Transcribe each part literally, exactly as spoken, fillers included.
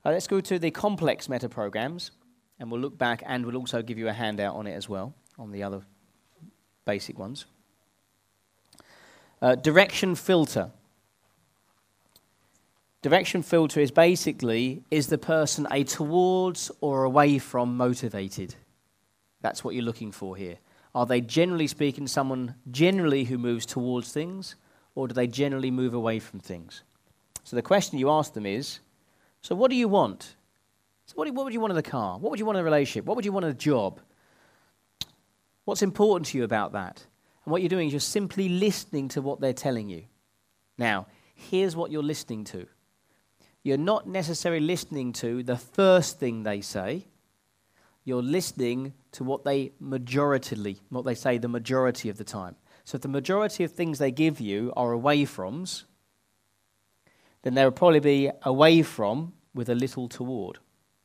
Uh, let's go to the complex meta-programs, and we'll look back, and we'll also give you a handout on it as well, on the other basic ones. Uh, direction filter. Direction filter is basically, is the person a towards or away from motivated? That's what you're looking for here. Are they, generally speaking, someone generally who moves towards things, or do they generally move away from things? So the question you ask them is, so what do you want? So what, do, what would you want in a car? What would you want in a relationship? What would you want in a job? What's important to you about that? And what you're doing is you're simply listening to what they're telling you. Now, here's what you're listening to. You're not necessarily listening to the first thing they say. You're listening to what they majoritely, what they say the majority of the time. So if the majority of things they give you are away froms, then there will probably be away from with a little toward.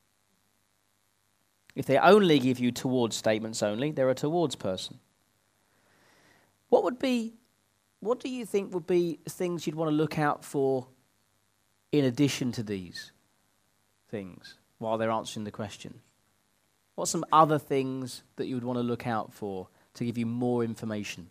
If they only give you towards statements only, they're a towards person. What would be, what do you think would be things you'd want to look out for in addition to these things while they're answering the question? What's some other things that you would want to look out for to give you more information?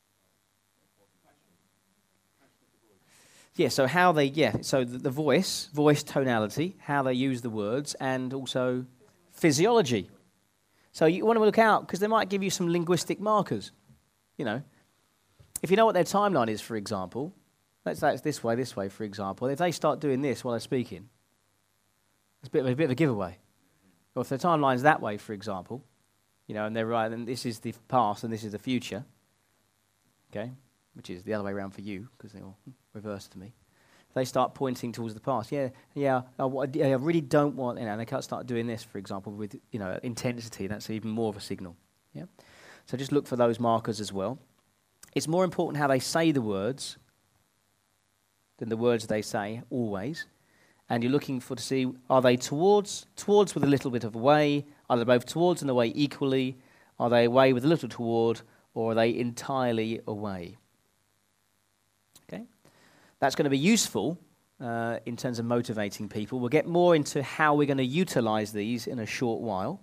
Yeah, so how they, yeah, so the, the voice, voice tonality, how they use the words, and also physiology. So you want to look out, because they might give you some linguistic markers. You know, if you know what their timeline is, for example, let's say it's this way, this way, for example, if they start doing this while they're speaking, it's a bit of a, bit of a giveaway. Or if their timeline's that way, for example, you know, and they're right, and this is the past and this is the future, okay, which is the other way around for you, because they're all reversed to me. They start pointing towards the past. Yeah, yeah, I, I really don't want, you know, and they can't start doing this, for example, with, you know, intensity. That's even more of a signal. Yeah. So just look for those markers as well. It's more important how they say the words than the words they say, always. And you're looking for to see, are they towards, towards with a little bit of away? Are they both towards and away equally? Are they away with a little toward, or are they entirely away? Okay. That's going to be useful uh, in terms of motivating people. We'll get more into how we're going to utilize these in a short while.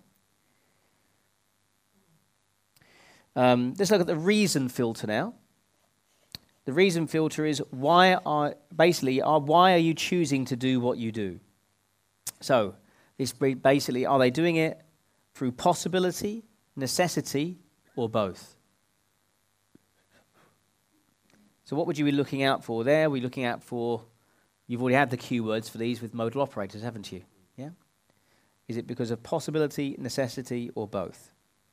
Um, let's look at the reason filter now. The reason filter is why are basically are why are you choosing to do what you do? So this basically, are they doing it through possibility, necessity, or both? So what would you be looking out for there? We're looking out for, you've already had the keywords for these with modal operators, haven't you? Yeah. Is it because of possibility, necessity, or both?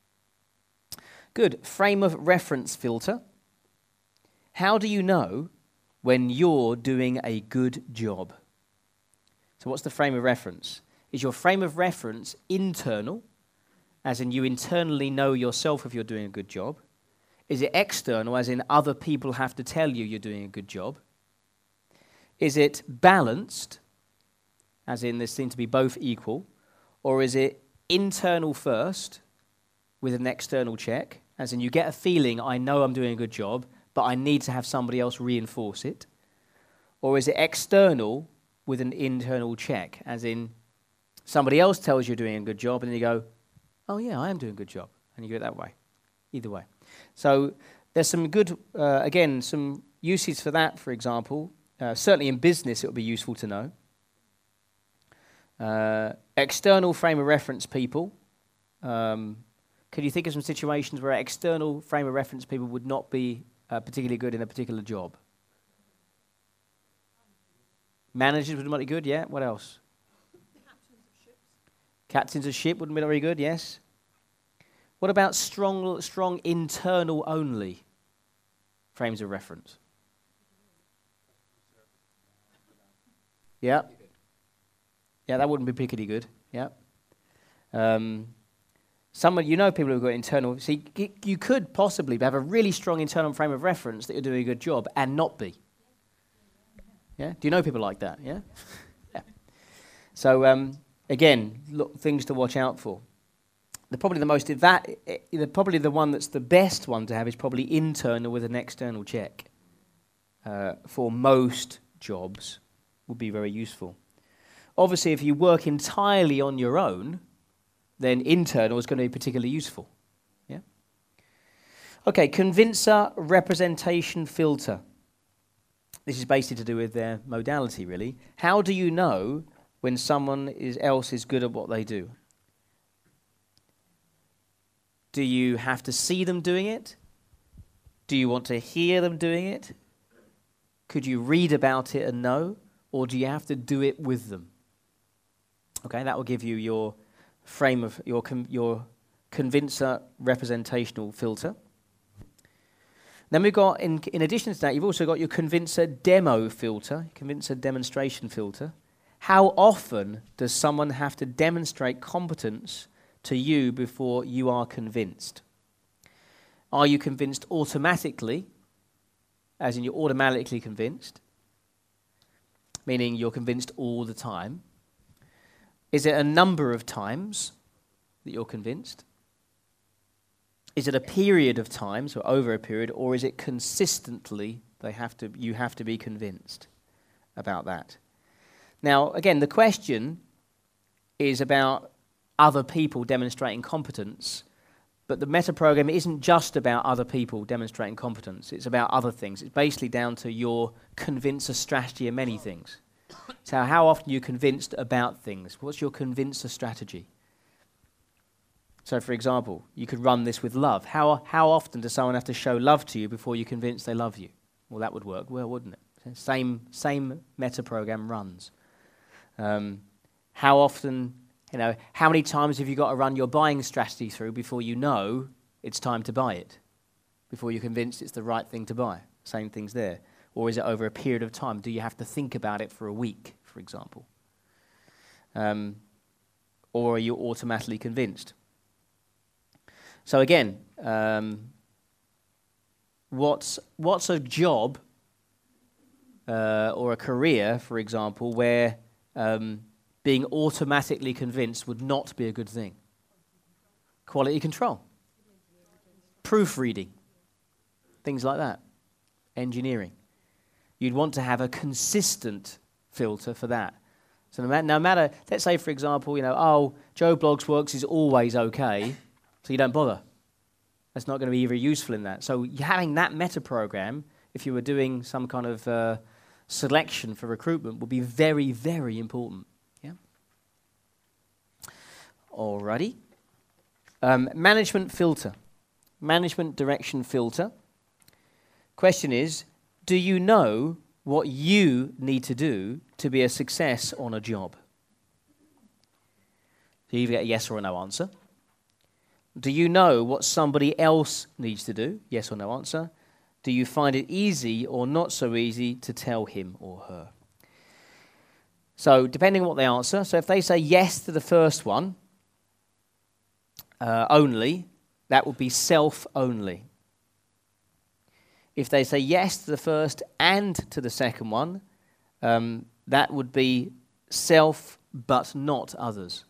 Good. Frame of reference filter. How do you know when you're doing a good job? So what's the frame of reference? Is your frame of reference internal, as in you internally know yourself if you're doing a good job? Is it external, as in other people have to tell you you're doing a good job? Is it balanced, as in there seem to be both equal? Or is it internal first with an external check, as in you get a feeling, I know I'm doing a good job, but I need to have somebody else reinforce it? Or is it external with an internal check, as in somebody else tells you you're doing a good job, and then you go, oh yeah, I am doing a good job, and you go that way. Either way. So there's some good, uh, again, some uses for that, for example. Uh, certainly in business it would be useful to know. Uh, external frame of reference people. Um, can you think of some situations where external frame of reference people would not be uh, particularly good in a particular job? Managers would not be good, yeah. What else? Captains of ships. Captains of ship wouldn't be very good, yes. What about strong, strong internal only frames of reference? Yeah. Yeah, that wouldn't be particularly good. Yeah. Um, someone, you know people who've got internal, see, you could possibly have a really strong internal frame of reference that you're doing a good job and not be. Yeah. Do you know people like that? Yeah. Yeah. So um, again, look, things to watch out for. The probably the most that the probably the one that's the best one to have is probably internal with an external check. Uh, for most jobs, would be very useful. Obviously, if you work entirely on your own, then internal is going to be particularly useful. Yeah. Okay, convincer representation filter. This is basically to do with their modality, really. How do you know when someone is, else is good at what they do? Do you have to see them doing it? Do you want to hear them doing it? Could you read about it and know? Or do you have to do it with them? Okay, that will give you your frame of your con your convincer representational filter. Then we've got, in, in addition to that, you've also got your convincer demo filter, convincer demonstration filter. How often does someone have to demonstrate competence to you before you are convinced? Are you convinced automatically, as in you're automatically convinced, meaning you're convinced all the time? Is it a number of times that you're convinced? Is it a period of time, so over a period, or is it consistently they have to, you have to be convinced about that? Now, again, the question is about other people demonstrating competence, but the meta-program isn't just about other people demonstrating competence. It's about other things. It's basically down to your convincer strategy in many things. So how often are you convinced about things? What's your convincer strategy? So, for example, you could run this with love. How, how often does someone have to show love to you before you're convinced they love you? Well, that would work well, wouldn't it? Same, same meta-program runs. Um, how often, you know, how many times have you got to run your buying strategy through before you know it's time to buy it? Before you're convinced it's the right thing to buy? Same things there. Or is it over a period of time? Do you have to think about it for a week, for example? Um, or are you automatically convinced? So again, um, what's, what's a job uh, or a career, for example, where um, being automatically convinced would not be a good thing? Quality control. Proofreading. Things like that. Engineering. You'd want to have a consistent filter for that. So no, ma no matter, let's say, for example, you know, oh, Joe Bloggs Works is always okay, so you don't bother. That's not going to be very useful in that. So having that meta program, if you were doing some kind of uh, selection for recruitment, would be very, very important. Yeah. Alrighty. Um, management filter. Management direction filter. Question is, do you know what you need to do to be a success on a job? So you either get a yes or a no answer. Do you know what somebody else needs to do? Yes or no answer. Do you find it easy or not so easy to tell him or her? So depending on what they answer, so if they say yes to the first one uh, only, that would be self only. If they say yes to the first and to the second one, um, that would be self but not others.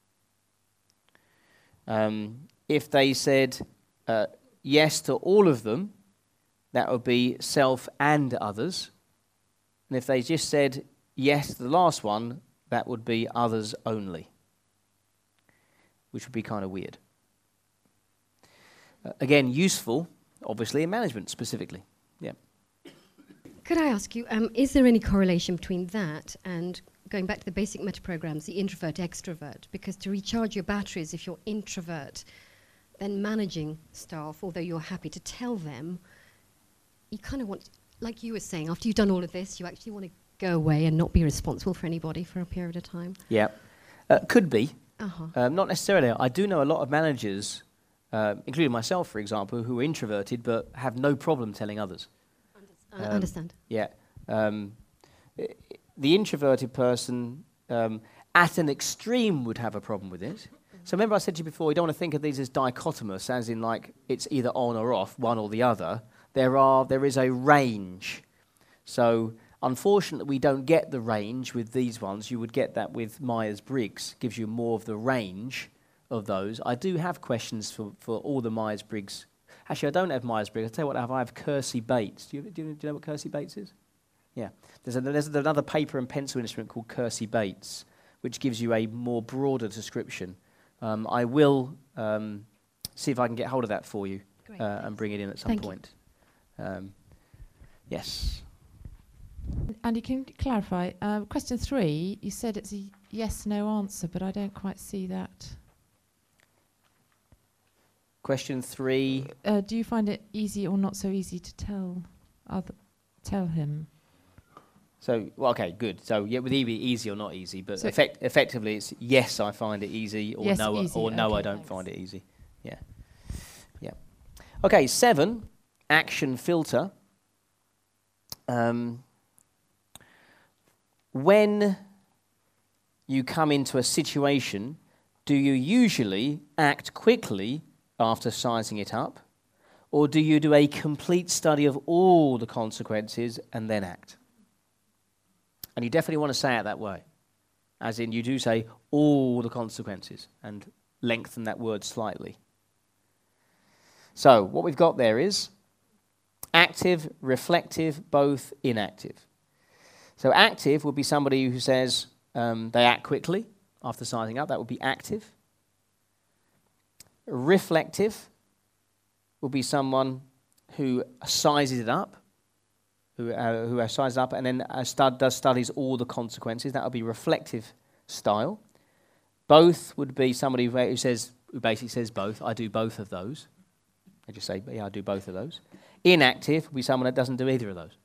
Um, if they said uh, yes to all of them, that would be self and others. And if they just said yes to the last one, that would be others only, which would be kind of weird. Uh, again, useful, obviously, in management specifically. Yeah. Could I ask you, um, is there any correlation between that and going back to the basic meta-programs, the introvert, extrovert? Because to recharge your batteries, if you're introvert, then managing staff, although you're happy to tell them, you kind of want, like you were saying, after you've done all of this, you actually want to go away and not be responsible for anybody for a period of time. Yeah. Uh, could be. Uh-huh. Um, not necessarily. I do know a lot of managers, uh, including myself, for example, who are introverted but have no problem telling others. I Um, understand. Yeah. Um, i- the introverted person, um, at an extreme, would have a problem with it. So remember I said to you before, you don't want to think of these as dichotomous, as in like it's either on or off, one or the other. There are, there is a range. So unfortunately, we don't get the range with these ones. You would get that with Myers-Briggs. Gives you more of the range of those. I do have questions for, for all the Myers-Briggs. Actually, I don't have Myers-Briggs. I'll tell you what I have. I have Kersey-Bates. Do you, do, you, do you know what Kersey-Bates is? Yeah. There's, a, there's another paper and pencil instrument called Kersey-Bates. which gives you a more broader description. Um, I will um, see if I can get hold of that for you Great, uh, and bring it in at some Thank you. point. Um, yes. Andy, can you clarify? Uh, question three, you said it's a yes-no answer, but I don't quite see that. Question three. Uh, do you find it easy or not so easy to tell other, tell him? So, well, okay, good. So, yeah, with either easy or not easy, but So effect, effectively it's yes, I find it easy, or Yes, no, easy, or no, I okay, don't thanks. find it easy. Yeah, yeah. Okay, seven, action filter. Um, when you come into a situation, do you usually act quickly after sizing it up, or do you do a complete study of all the consequences and then act? And you definitely want to say it that way, as in you do say all the consequences and lengthen that word slightly. So what we've got there is active, reflective, both, inactive. So active would be somebody who says um, they act quickly after sizing up. That would be active. Reflective would be someone who sizes it up, who uh, who uh, sizes up and then uh, stud, does studies all the consequences. That would be reflective style. Both would be somebody who, who says who basically says both. I do both of those. I just say, yeah, I do both of those. Inactive would be someone that doesn't do either of those.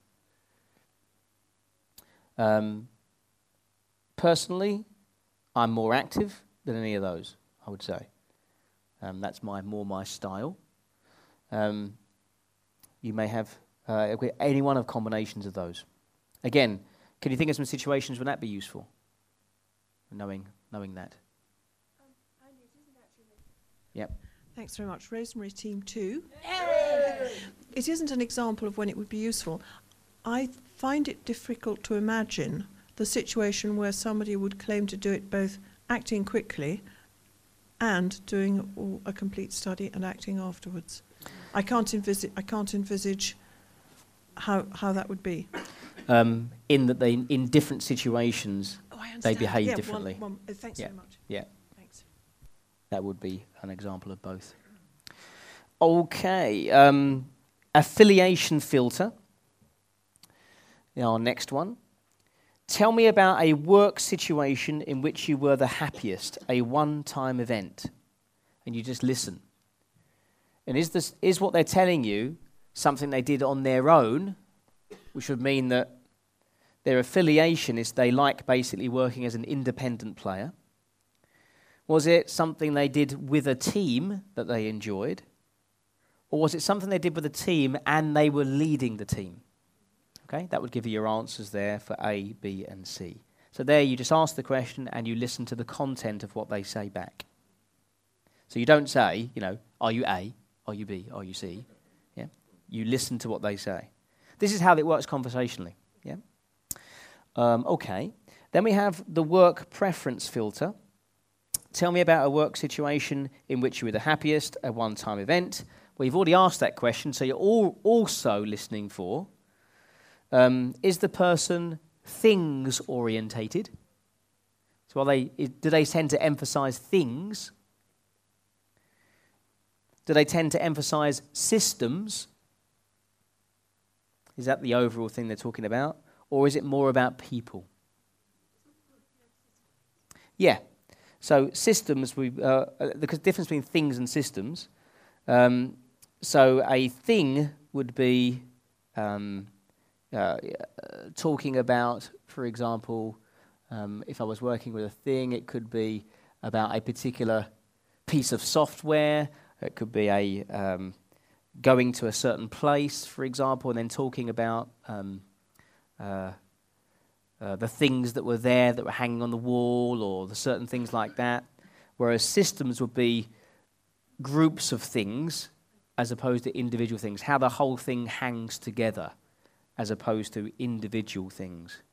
Um, personally, I'm more active than any of those, I would say. Um, that's my more my style. Um, you may have uh, any one of combinations of those. Again, can you think of some situations when that be useful? Knowing knowing that. Um, Andy, it isn't actually. Yep. Thanks very much. Rosemary, team two. It isn't an example of when it would be useful. I find it difficult to imagine the situation where somebody would claim to do it both acting quickly and doing all, a complete study and acting afterwards. I can't envisage. I can't envisage how how that would be. Um, in that they in different situations Oh, I understand. they behave yeah, differently. One, one, uh, thanks Yeah. very much. Yeah. Thanks. That would be an example of both. Okay, um, affiliation filter. Our next one. Tell me about a work situation in which you were the happiest, a one-time event, and you just listen. And is this is what they're telling you something they did on their own, which would mean that their affiliation is they like basically working as an independent player? Was it something they did with a team that they enjoyed? Or was it something they did with a team and they were leading the team? Okay, that would give you your answers there for A, B, and C. So there you just ask the question and you listen to the content of what they say back. So you don't say, you know, are you A, are you B, are you C? Yeah, you listen to what they say. This is how it works conversationally. Yeah. Um, okay. Then we have the work preference filter. Tell me about a work situation in which you were the happiest, a one-time event. Well, you've already asked that question, so you're all also listening for, um, is the person things-orientated? So are they, is, do they tend to emphasize things? Do they tend to emphasize systems? Is that the overall thing they're talking about? Or is it more about people? Yeah. So systems, we uh, the difference between things and systems. Um, so a thing would be um, uh, talking about, for example, um, if I was working with a thing, it could be about a particular piece of software. It could be a um, going to a certain place, for example, and then talking about um, uh, Uh, the things that were there that were hanging on the wall or the certain things like that. Whereas systems would be groups of things as opposed to individual things. How the whole thing hangs together as opposed to individual things.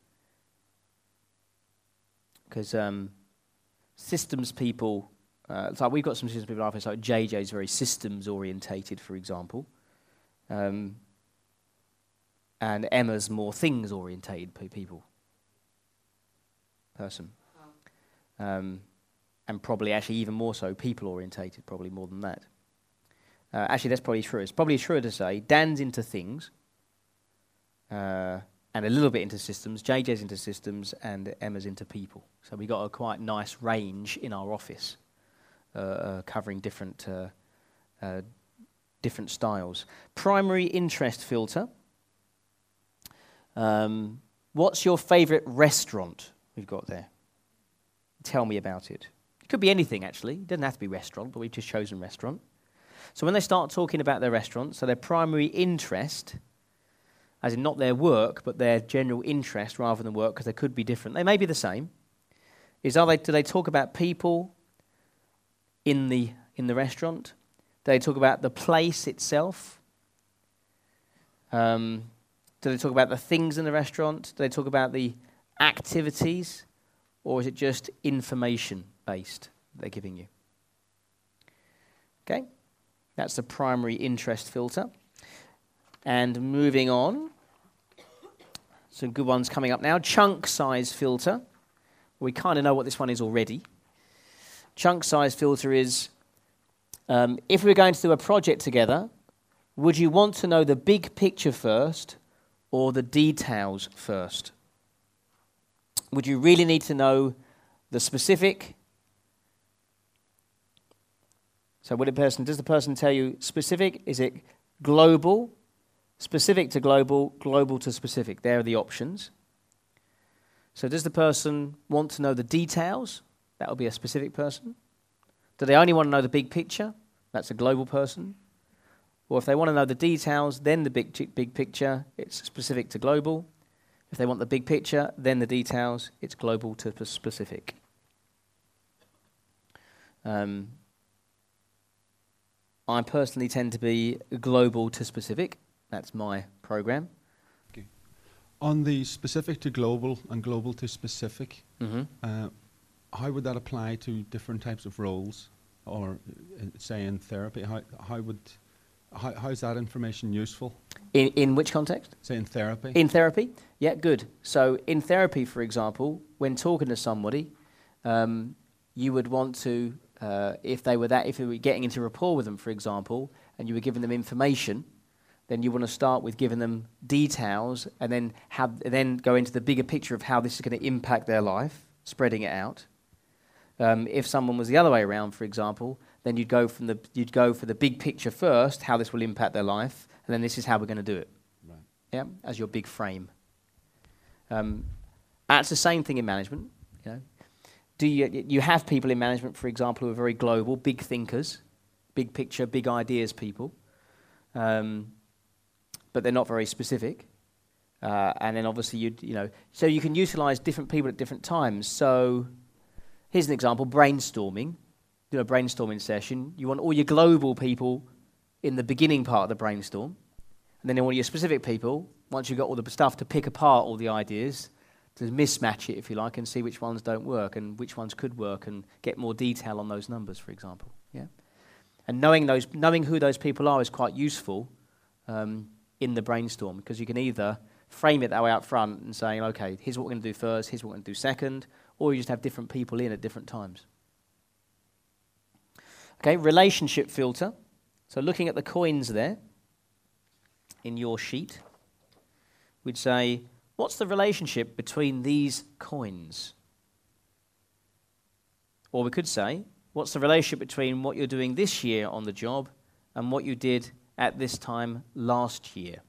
Because um, systems people, uh, so we've got some systems people in our office, like J J is very systems orientated, for example. Um, and Emma's more things orientated people. Person. Um, and probably actually even more so people-orientated, probably more than that. Uh, actually, that's probably true. It's probably truer to say Dan's into things uh, and a little bit into systems, J J's into systems, and Emma's into people. So we got a quite nice range in our office, uh, uh, covering different uh, uh, different styles. Primary interest filter. Um, what's your favourite restaurant we've got there? Tell me about it. It could be anything, actually. It doesn't have to be restaurant, but we've just chosen restaurant. So when they start talking about their restaurant, so their primary interest, as in not their work, but their general interest rather than work, because they could be different. They may be the same. Is are they? Do they talk about people in the in the restaurant? Do they talk about the place itself? Um, do they talk about the things in the restaurant? Do they talk about the activities? Or is it just information-based they're giving you? Okay, that's the primary interest filter. And moving on, some good ones coming up now. Chunk size filter. We kind of know what this one is already. Chunk size filter is, um, if we're going to do a project together, would you want to know the big picture first or the details first? Would you really need to know the specific? So would a person, does the person tell you specific? Is it global? Specific to global, global to specific. There are the options. So does the person want to know the details? That would be a specific person. Do they only want to know the big picture? That's a global person. Or if they want to know the details, then the big, big picture, it's specific to global. If they want the big picture, then the details, it's global to specific. Um, I personally tend to be global to specific. That's my program. Okay. On the specific to global and global to specific, Mm-hmm. uh, how would that apply to different types of roles? Or, uh, say, in therapy, how, how would... How, how is that information useful? In, in which context? Say in therapy? In therapy? Yeah, good. So in therapy, for example, when talking to somebody, um, you would want to, uh, if they were that, if you were getting into rapport with them, for example, and you were giving them information, then you want to start with giving them details and then have, then go into the bigger picture of how this is going to impact their life, spreading it out. Um, if someone was the other way around, for example, then you'd go from the you'd go for the big picture first, how this will impact their life, and then this is how we're going to do it. Right. Yeah, as your big frame. Um, that's the same thing in management. You know, do you you have people in management, for example, who are very global, big thinkers, big picture, big ideas people, um, but they're not very specific. Uh, and then obviously you you know, so you can utilize different people at different times. So here's an example: brainstorming. Do a brainstorming session. You want all your global people in the beginning part of the brainstorm, and then all your specific people, once you've got all the stuff to pick apart all the ideas, to mismatch it, if you like, and see which ones don't work and which ones could work, and get more detail on those numbers, for example. Yeah, and knowing those, knowing who those people are is quite useful um, in the brainstorm, because you can either frame it that way out front and saying, okay, here's what we're going to do first, here's what we're going to do second, or you just have different people in at different times. Okay, relationship filter. So looking at the coins there in your sheet, we'd say, what's the relationship between these coins? Or we could say, what's the relationship between what you're doing this year on the job and what you did at this time last year?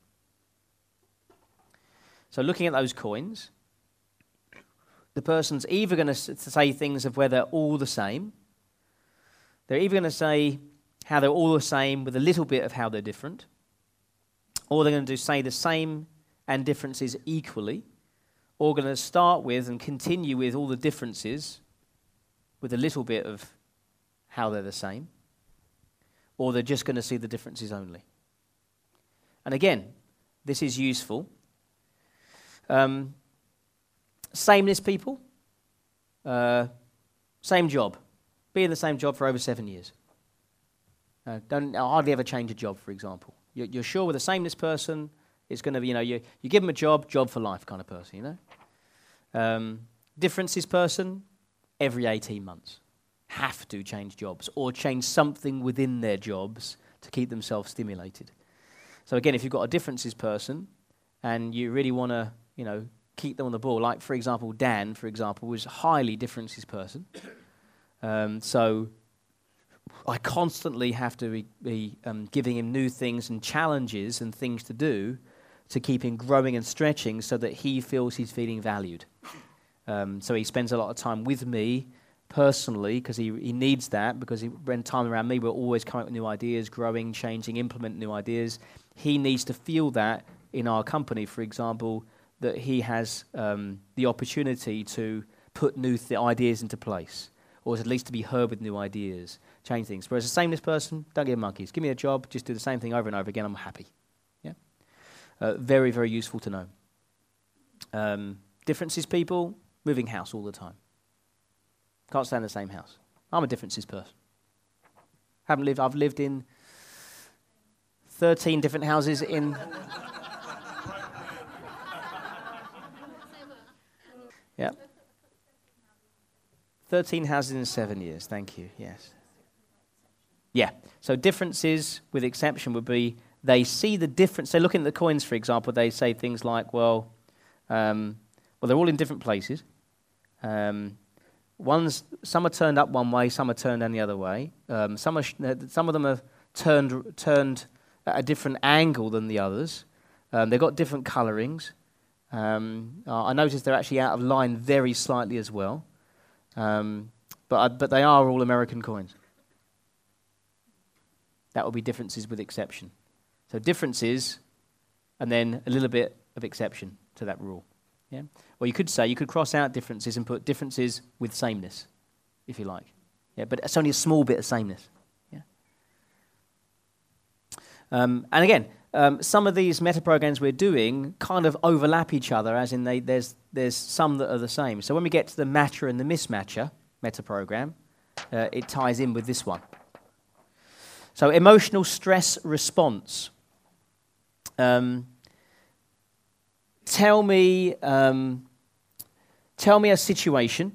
So looking at those coins, the person's either going to say things of where they're all the same. They're either going to say how they're all the same with a little bit of how they're different, or they're going to do say the same and differences equally, or going to start with and continue with all the differences with a little bit of how they're the same, or they're just going to see the differences only. And again, this is useful. Um, sameness people, uh, same job. Be in the same job for over seven years. Uh, don't hardly ever change a job, for example. You're, you're sure with a sameness person, it's going to be, you know, you, you give them a job, job for life kind of person, you know. Um, differences person, every eighteen months, have to change jobs or change something within their jobs to keep themselves stimulated. So again, if you've got a differences person and you really want to, you know, keep them on the ball, like for example, Dan, for example, was a highly differences person. Um, so I constantly have to be, be um, giving him new things and challenges and things to do to keep him growing and stretching so that he feels he's feeling valued. Um, so he spends a lot of time with me personally because he, he needs that, because he, when time around me, we're always coming up with new ideas, growing, changing, implement new ideas. He needs to feel that in our company, for example, that he has um, the opportunity to put new th- ideas into place, or at least to be heard with new ideas, change things. Whereas a sameness person, don't give monkeys. Give me a job, just do the same thing over and over again, I'm happy. Yeah, uh, very, very useful to know. Um, differences people, moving house all the time. Can't stay in the same house. I'm a differences person. Haven't lived. I've lived in thirteen different houses in. Yeah. Thirteen houses in seven years. Thank you. Yes. Yeah. So differences, with exception, would be they see the difference. They look at the coins, for example. They say things like, "Well, um, well, they're all in different places." Um, One's, some are turned up one way, some are turned down the other way. Um, some, are sh- some of them are turned turned at a different angle than the others. Um, they've got different colourings. Um, uh, I noticed they're actually out of line very slightly as well. Um, but I, but they are all American coins. That will be differences with exception. So differences, and then a little bit of exception to that rule. Yeah. Or you could say, you could cross out differences and put differences with sameness, if you like. Yeah, but it's only a small bit of sameness. Yeah. Um, and again, um, some of these meta-programs we're doing kind of overlap each other, as in they, there's there's some that are the same. So when we get to the matcher and the mismatcher meta-program, uh, it ties in with this one. So emotional stress response. Um, Tell me, um, tell me a situation.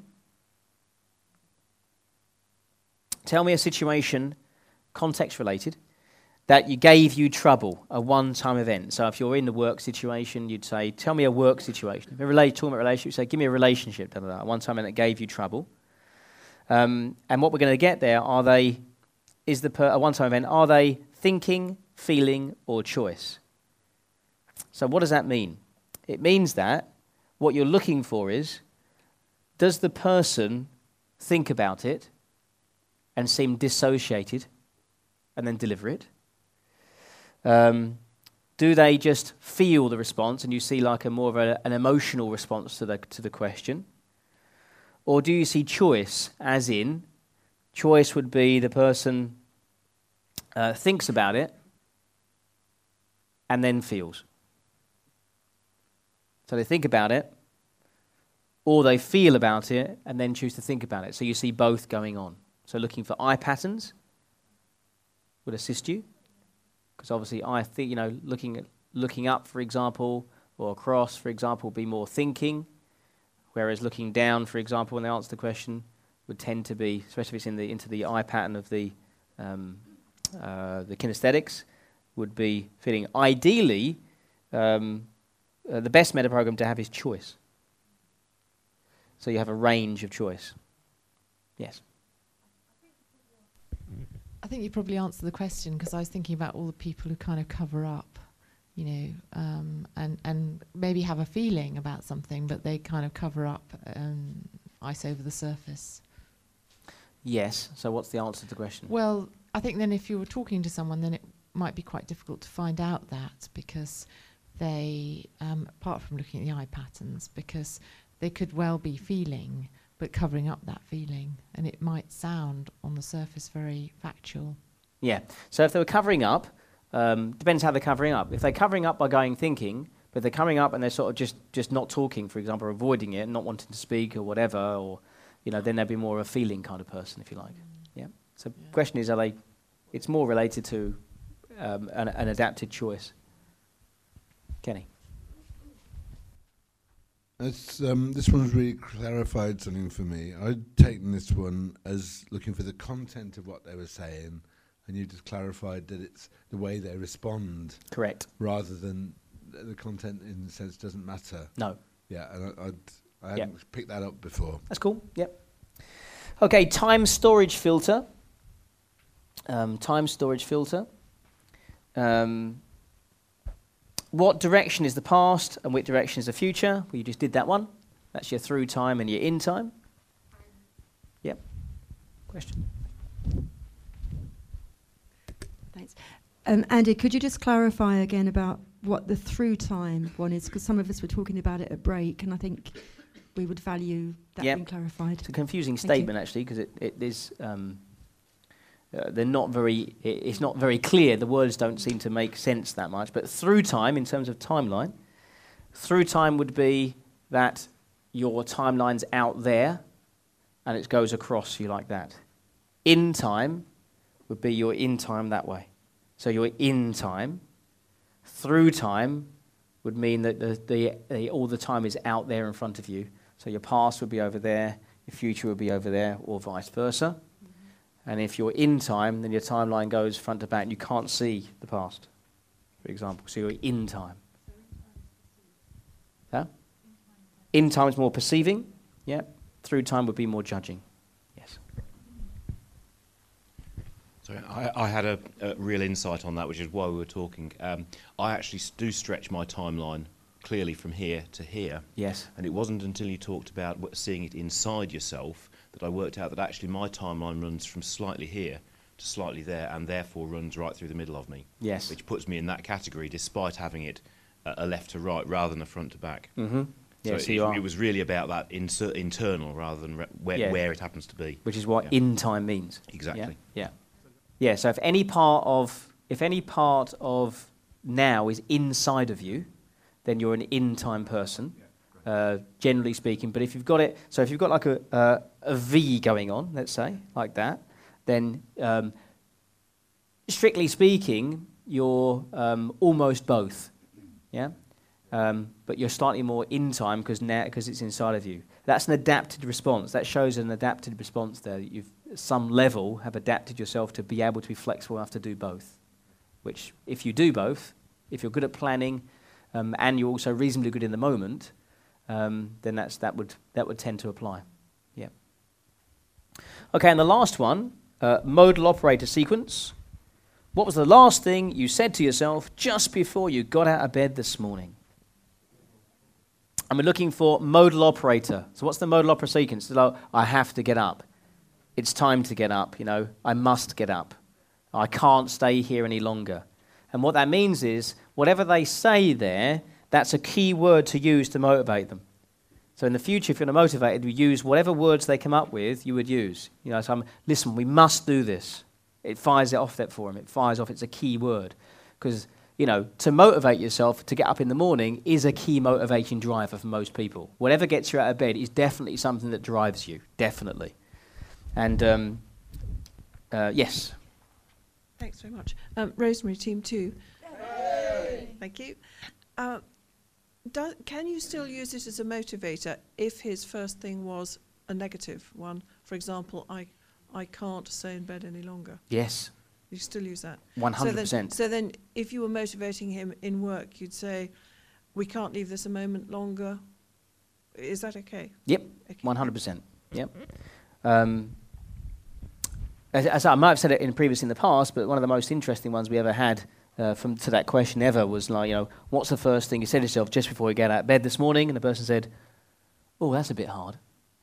Tell me a situation, context related, that you gave you trouble, a one-time event. So if you're in the work situation, you'd say, "Tell me a work situation." If you're related, talking about relationship, you'd say, "Give me a relationship." Da, da, da, a one-time event that gave you trouble. Um, and what we're going to get there are they, is the per, a one-time event. Are they thinking, feeling, or choice? So what does that mean? It means that what you're looking for is, does the person think about it and seem dissociated and then deliver it? Um, do they just feel the response and you see like a more of a, an emotional response to the, to the question? Or do you see choice, as in, choice would be the person uh, thinks about it and then feels. So they think about it, or they feel about it, and then choose to think about it. So you see both going on. So looking for eye patterns would assist you, because obviously I think, you know, looking at looking up, for example, or across, for example, would be more thinking, whereas looking down, for example, when they answer the question, would tend to be, especially if it's in the into the eye pattern of the um, uh, the kinesthetics, would be feeling. Ideally. Um, Uh, the best meta program to have is choice. So you have a range of choice. Yes. I think you probably answered the question, because I was thinking about all the people who kind of cover up, you know, um, and, and maybe have a feeling about something, but they kind of cover up and ice over the surface. Yes. So what's the answer to the question? Well, I think then if you were talking to someone, then it might be quite difficult to find out that, because they, um, apart from looking at the eye patterns, because they could well be feeling, but covering up that feeling, and it might sound on the surface very factual. Yeah. So if they were covering up, um, depends how they're covering up. If they're covering up by going thinking, but they're covering up and they're sort of just, just not talking, for example, or avoiding it, not wanting to speak or whatever, or, you know, then they'd be more of a feeling kind of person, if you like. Mm. Yeah. So the yeah. question is, are they, it's more related to um, an, an adapted choice. Kenny. It's, um, this one's really clarified something for me. I'd taken this one as looking for the content of what they were saying, and you just clarified that it's the way they respond. Correct. Rather than th- the content, in a sense, doesn't matter. No. Yeah, and I, I'd, I hadn't Yep. picked that up before. That's cool. Yep. Okay, time storage filter. Um, time storage filter. Um, what direction is the past and which direction is the future? Well, you just did that one. That's your through time and your in time. Yep. Question. Thanks. Um, Andy, could you just clarify again about what the through time one is? Because some of us were talking about it at break, and I think we would value that Yep. being clarified. It's a confusing Thank you. statement, actually, because it, it is... Um, Uh, they're not very, i- it's not very clear. The words don't seem to make sense that much. But through time, in terms of timeline, through time would be that your timeline's out there and it goes across you like that. In time would be you're in time that way. So you're in time. Through time would mean that the, the, the, all the time is out there in front of you. So your past would be over there, your future would be over there, or vice versa. And if you're in time, then your timeline goes front to back and you can't see the past, for example. So you're in time. Huh? In time is more perceiving. Yeah. Through time would be more judging. Yes. So I, I had a, a real insight on that, which is why we were talking. Um, I actually s- do stretch my timeline clearly from here to here. Yes. And it wasn't until you talked about w- seeing it inside yourself that I worked out that actually my timeline runs from slightly here to slightly there, and therefore runs right through the middle of me. Yes. Which puts me in that category, despite having it uh, a left to right rather than a front to back. Mm-hmm. So Yes, it, you are. it was really about that inser- internal rather than re- where, Yeah. where it happens to be. Which is what Yeah. in time means. Exactly. Yeah. Yeah. Yeah. So if any part of if any part of now is inside of you, then you're an in time person, uh, generally speaking. But if you've got it, so if you've got like a uh, a V going on, let's say like that, then um, strictly speaking, you're um, almost both. Yeah. Um, but you're slightly more in time because now because it's inside of you. That's an adapted response. That shows an adapted response there. That you've at some level have adapted yourself to be able to be flexible enough to do both. Which, if you do both, if you're good at planning, um, and you're also reasonably good in the moment, um, then that's that would that would tend to apply. Yeah. Okay, and the last one, uh, modal operator sequence. What was the last thing you said to yourself just before you got out of bed this morning? And we're looking for modal operator. So what's the modal operator sequence? It's like, I have to get up. It's time to get up, you know. I must get up. I can't stay here any longer. And what that means is, whatever they say there, that's a key word to use to motivate them. So in the future, if you're motivated, you use whatever words they come up with, you would use. You know, so I'm, listen, we must do this. It fires it off that for them. It fires off, it's a key word. Because, you know, to motivate yourself to get up in the morning is a key motivating driver for most people. Whatever gets you out of bed is definitely something that drives you, definitely. And, um, uh, yes. Thanks very much. Um, Rosemary, team two. Thank you. Uh, do, can you still use it as a motivator if his first thing was a negative one? For example, I, I can't stay in bed any longer. Yes. You still use that? one hundred percent. So then, so then if you were motivating him in work, you'd say, we can't leave this a moment longer. Is that okay? Yep, Okay. one hundred percent. Yep. Um, as, as I might have said it in previous in the past, but one of the most interesting ones we ever had uh, from to that question ever was like, you know, what's the first thing you said to yourself just before you get out of bed this morning? And the person said, oh, that's a bit hard.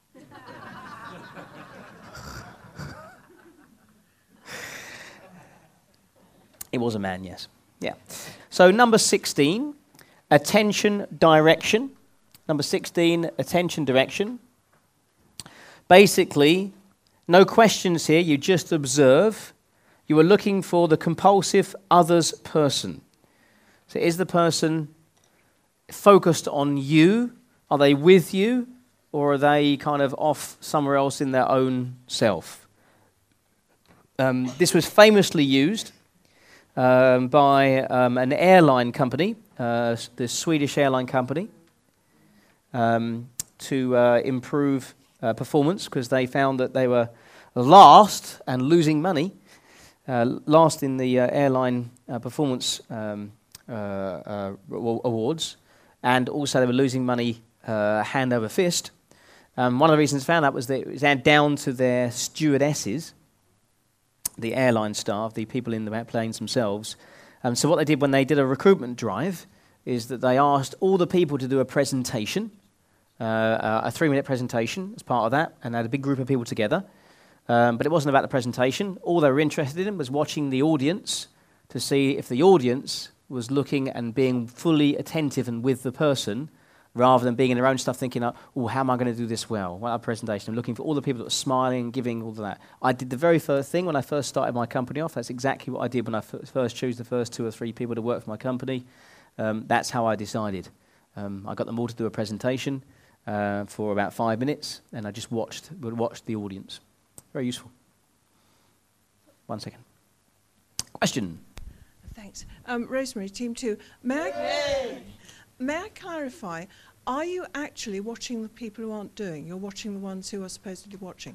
It was a man, yes. Yeah. So number sixteen, attention direction. Number sixteen, attention direction. Basically, no questions here, you just observe. You are looking for the compulsive others person. So is the person focused on you? Are they with you? Or are they kind of off somewhere else in their own self? Um, this was famously used um, by um, an airline company, uh, the Swedish airline company. um, to uh, improve uh, performance because they found that they were last and losing money, uh, last in the uh, airline uh, performance um, uh, uh, awards, and also they were losing money uh, hand over fist. Um, one of the reasons found out was that it was down to their stewardesses, the airline staff, the people in the planes themselves. Um, so what they did when they did a recruitment drive is that they asked all the people to do a presentation, uh, uh, a three-minute presentation as part of that, and they had a big group of people together. Um, but it wasn't about the presentation. All they were interested in was watching the audience to see if the audience was looking and being fully attentive and with the person, rather than being in their own stuff thinking, oh, how am I going to do this well? What a presentation. I'm looking for all the people that were smiling, giving, all of that. I did the very first thing when I first started my company off. That's exactly what I did when I f- first chose the first two or three people to work for my company. Um, that's how I decided. Um, I got them all to do a presentation uh, for about five minutes, and I just watched, watched the audience. Very useful. One second. Question. Thanks. Um, Rosemary, team two. May I, may I clarify, are you actually watching the people who aren't doing? You're watching the ones who are supposedly watching?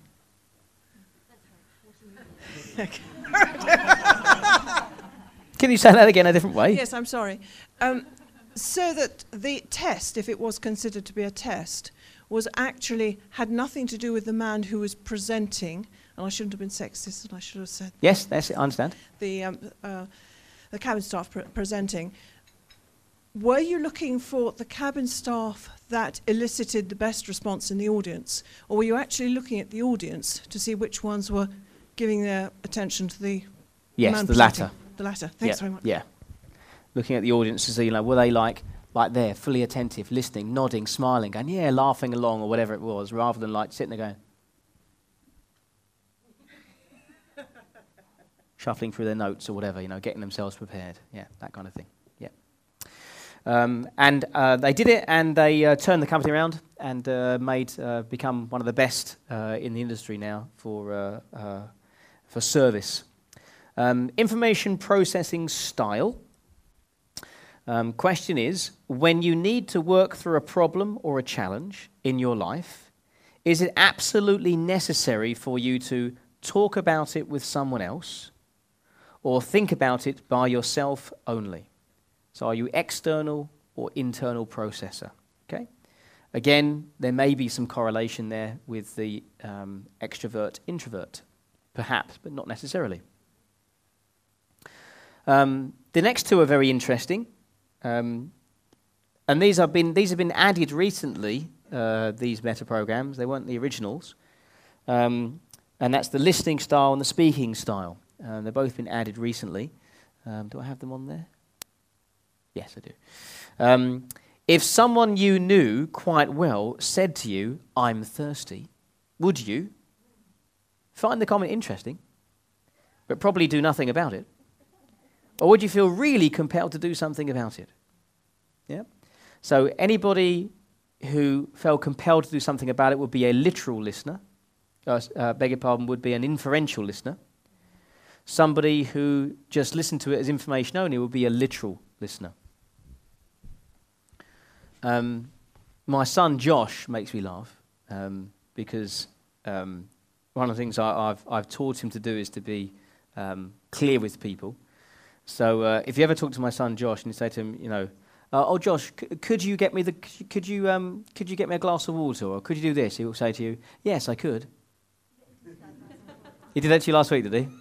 Can you say that again a different way? Yes, I'm sorry. Um, so that the test, if it was considered to be a test, was actually had nothing to do with the man who was presenting, and I shouldn't have been sexist, and I should have said Yes, that's it, I understand. the um, uh, the cabin staff pre- presenting. Were you looking for the cabin staff that elicited the best response in the audience, or were you actually looking at the audience to see which ones were giving their attention to the Yes, man the presenting? latter. The latter. Thanks yeah, very much. Yeah. Looking at the audience to see, you know, were they like like there, fully attentive, listening, nodding, smiling, going, yeah, laughing along or whatever it was, rather than like sitting there going, shuffling through their notes or whatever, you know, getting themselves prepared. Yeah, that kind of thing. Yeah. Um, and uh, they did it, and they uh, turned the company around and uh, made uh, become one of the best uh, in the industry now for uh, uh, for service. Um, information processing style. Um, question is, when you need to work through a problem or a challenge in your life, is it absolutely necessary for you to talk about it with someone else or think about it by yourself only? So are you external or internal processor? Okay. Again, there may be some correlation there with the um, extrovert-introvert, perhaps, but not necessarily. Um, the next two are very interesting. Um, and these have been these have been added recently, uh, these meta programs. They weren't the originals. Um, and that's the listening style and the speaking style. Uh, they've both been added recently. Um, do I have them on there? Yes, I do. Um, if someone you knew quite well said to you, I'm thirsty, would you find the comment interesting, but probably do nothing about it? Or would you feel really compelled to do something about it? Yeah. So anybody who felt compelled to do something about it would be a literal listener. Uh, uh, beg your pardon, would be an inferential listener. Somebody who just listened to it as information only would be a literal listener. Um, my son Josh makes me laugh um, because um, one of the things I, I've, I've taught him to do is to be um, clear with people. So uh, if you ever talk to my son Josh and you say to him, you know, uh, oh Josh, c- could you get me the, c- could you um, could you get me a glass of water, or could you do this? He will say to you, yes, I could. He did that to you last week, did he?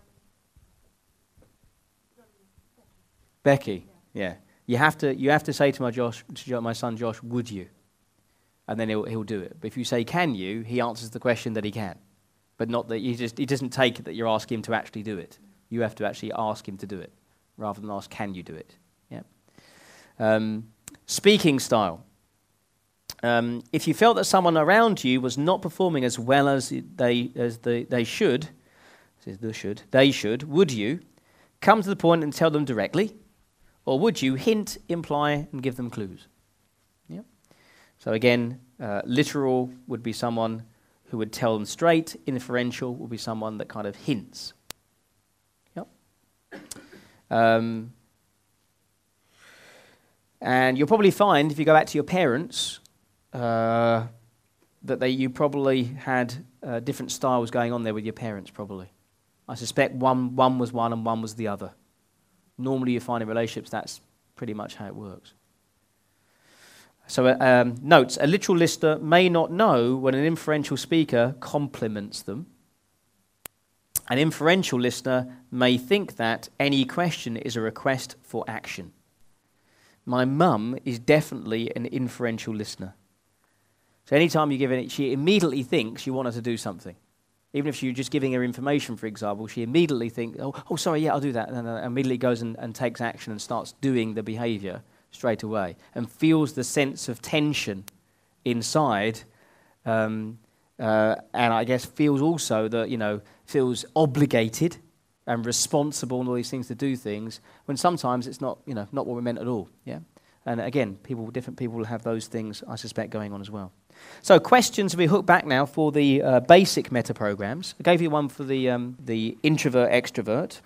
Becky, yeah. You have to you have to say to my Josh, to my son Josh, would you? And then he'll he'll do it. But if you say can you, he answers the question that he can, but not that you just he doesn't take it that you're asking him to actually do it. You have to actually ask him to do it, rather than ask, can you do it? Yeah. Um, speaking style. Um, if you felt that someone around you was not performing as well as they as they, they should, says the should, they should, would you come to the point and tell them directly, or would you hint, imply, and give them clues? Yeah. So again, uh, literal would be someone who would tell them straight. Inferential would be someone that kind of hints. Um, and you'll probably find, if you go back to your parents, uh, that they you probably had uh, different styles going on there with your parents, probably. I suspect one one was one and one was the other. Normally you find in relationships that's pretty much how it works. So uh, um, notes, a literal listener may not know when an inferential speaker compliments them. An inferential listener may think that any question is a request for action. My mum is definitely an inferential listener. So anytime you give it, she immediately thinks you want her to do something. Even if you're just giving her information, for example, she immediately thinks, oh, oh sorry, yeah, I'll do that. And uh, immediately goes and, and takes action and starts doing the behavior straight away and feels the sense of tension inside, um, uh, and I guess feels also that, you know, feels obligated and responsible and all these things to do things when sometimes it's not, you know, not what we meant at all. Yeah, and again, people, different people will have those things, I suspect, going on as well. So questions we hook back now for the uh, basic meta programs. I gave you one for the um, the introvert extrovert.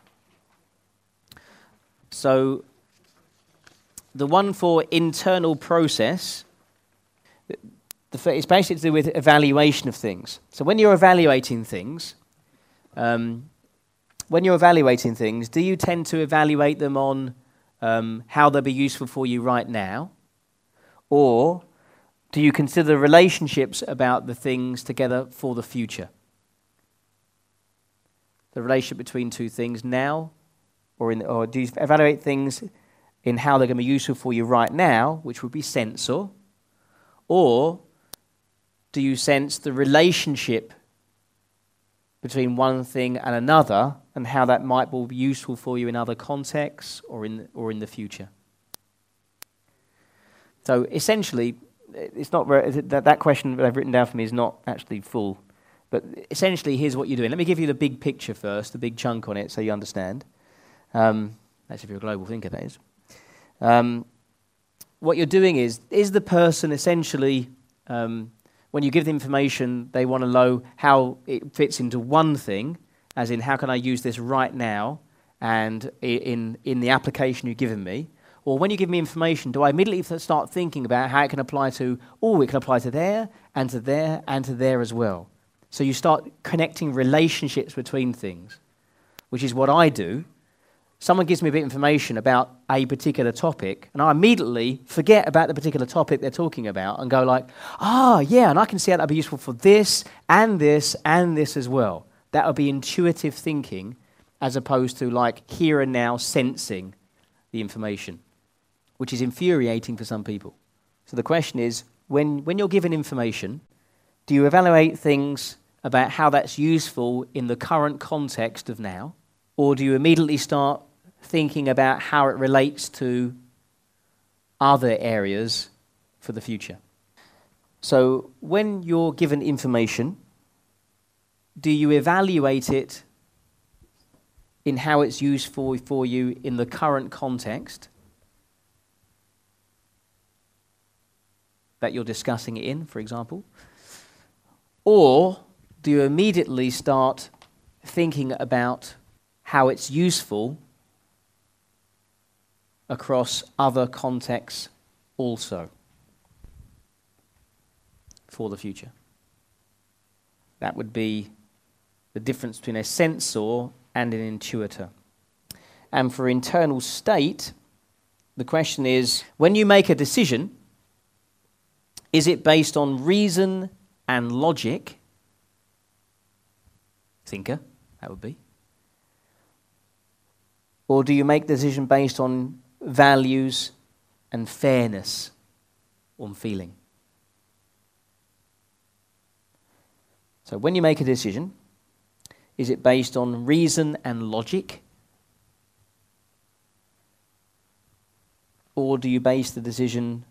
So the one for internal process, the, it's basically to do with evaluation of things. So when you're evaluating things, um, when you're evaluating things, do you tend to evaluate them on um, how they'll be useful for you right now, or do you consider relationships about the things together for the future? The relationship between two things now, or in, or do you evaluate things in how they're going to be useful for you right now, which would be sensor, or do you sense the relationship between one thing and another and how that might be useful for you in other contexts or in or in the future? So essentially, it's not very, that, that question that I've written down for me is not actually full, but essentially here's what you're doing. Let me give you the big picture first, the big chunk on it, so you understand. Um, that's if you're a global thinker, that is. Um, what you're doing is, is the person essentially, um, when you give the information, they want to know how it fits into one thing, as in how can I use this right now and in, in the application you've given me. Or when you give me information, do I immediately start thinking about how it can apply to, oh, it can apply to there, and to there, and to there as well. So you start connecting relationships between things, which is what I do. Someone gives me a bit of information about a particular topic, and I immediately forget about the particular topic they're talking about and go like, ah, yeah, and I can see how that would be useful for this, and this, and this as well. That would be intuitive thinking as opposed to like here and now sensing the information, which is infuriating for some people. So the question is, when, when you're given information, do you evaluate things about how that's useful in the current context of now, or do you immediately start thinking about how it relates to other areas for the future? So when you're given information, do you evaluate it in how it's useful for you in the current context that you're discussing it in, for example? Or do you immediately start thinking about how it's useful across other contexts also for the future? That would be the difference between a sensor and an intuitor. And for internal state, the question is, when you make a decision, is it based on reason and logic? Thinker, that would be. Or do you make the decision based on values and fairness, on feeling? So when you make a decision, is it based on reason and logic? Or do you base the decision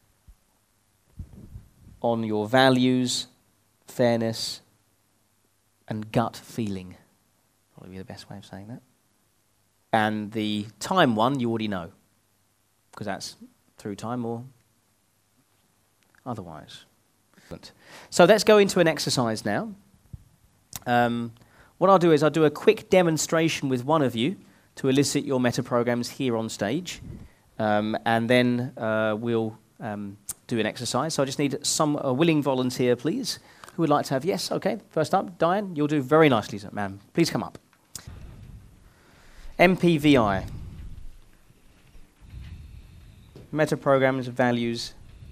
on your values, fairness, and gut feeling? Probably the best way of saying that. And the time one you already know, because that's through time or otherwise. So let's go into an exercise now. Um, what I'll do is I'll do a quick demonstration with one of you to elicit your meta programs here on stage, um, and then uh, we'll um, do an exercise. So I just need some a willing volunteer, please. Who would like to have? Yes, okay. First up, Diane, you'll do very nicely, ma'am. Please come up. M P V I. Meta Programs, Values,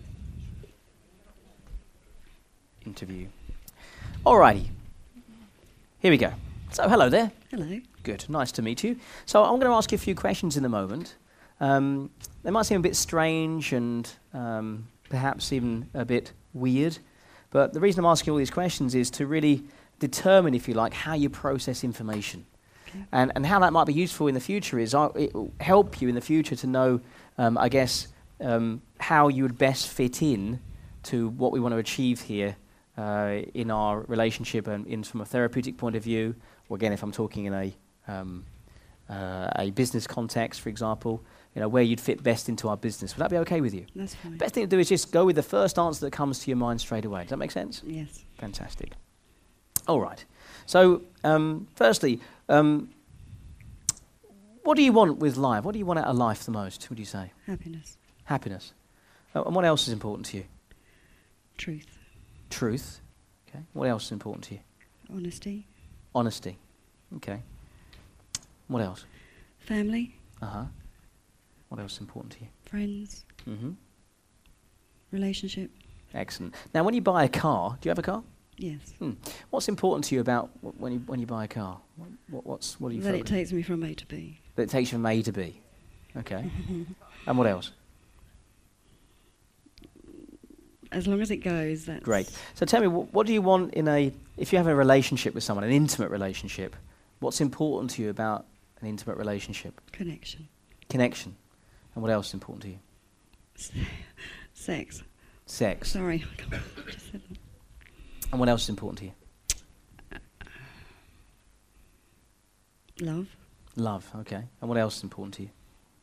Interview. Alrighty. Here we go. So, hello there. Hello. Good. Nice to meet you. So, I'm going to ask you a few questions in a moment. Um, they might seem a bit strange and um, perhaps even a bit weird. But the reason I'm asking all these questions is to really determine, if you like, how you process information. Okay. And, and how that might be useful in the future is uh, it will help you in the future to know, um, I guess, um, how you would best fit in to what we want to achieve here uh, in our relationship and in from a therapeutic point of view, or again, if I'm talking in a, um, uh, a business context, for example, you know, where you'd fit best into our business. Would that be okay with you? That's fine. Best thing to do is just go with the first answer that comes to your mind straight away. Does that make sense? Yes. Fantastic. All right. So, um, firstly, um, what do you want with life? What do you want out of life the most, would you say? Happiness. Happiness. Uh, and what else is important to you? Truth. Truth. Okay. What else is important to you? Honesty. Honesty. Okay. What else? Family. Uh-huh. What else is important to you? Friends. Mm-hmm. Relationship. Excellent. Now, when you buy a car, do you have a car? Yes. Hmm. What's important to you about w- when you when you buy a car? What, what, what's what do you? That it focus- takes me from A to B. That it takes you from A to B. Okay. And what else? As long as it goes, that's Great. So tell me, wh- what do you want in a, if you have a relationship with someone, an intimate relationship, what's important to you about an intimate relationship? connection. Connection. And what else is important to you? S- Sex. Sex. Sorry. I just said that. And what else is important to you? Love. Love. Okay. And what else is important to you?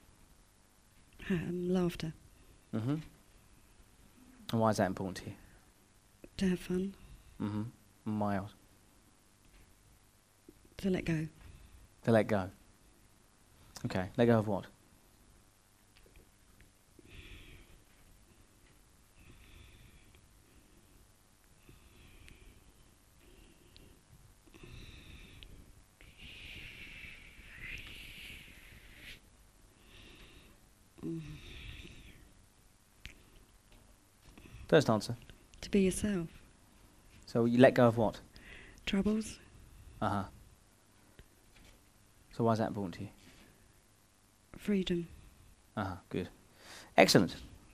Um, laughter. Mm-hmm. And why is that important to you? To have fun. Mm-hmm. And why else? To let go. To let go. Okay. Let go of what? First answer. To be yourself. So you let go of what? Troubles. Uh-huh. So why is that important to you? Freedom. Uh-huh, good. Excellent.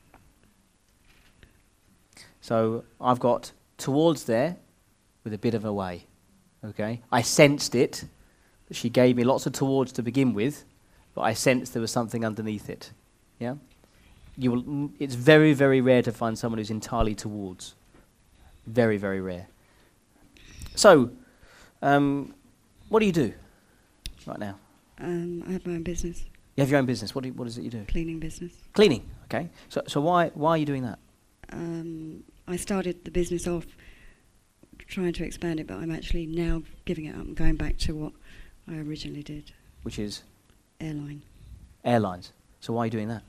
So I've got towards there with a bit of a way. Okay? I sensed it. She gave me lots of towards to begin with, but I sensed there was something underneath it. Yeah? You will n- it's very, very rare to find someone who's entirely towards. Very, very rare. So, um, what do you do right now? Um, I have my own business. You have your own business. What do you, what is it you do? Cleaning business. Cleaning. Okay. So so why why are you doing that? Um, I started the business off trying to expand it, but I'm actually now giving it up and going back to what I originally did. Which is Airline. airlines. So why are you doing that?